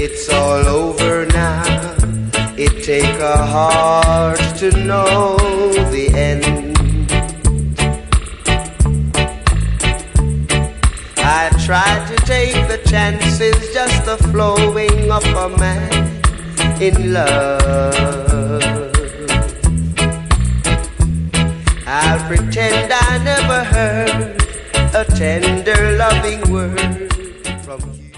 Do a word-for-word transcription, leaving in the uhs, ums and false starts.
it's all over now. It take a heart to know the end. I tried to take the chances, just a flowing of a man in love. I'll pretend I never heard a tender loving word from you.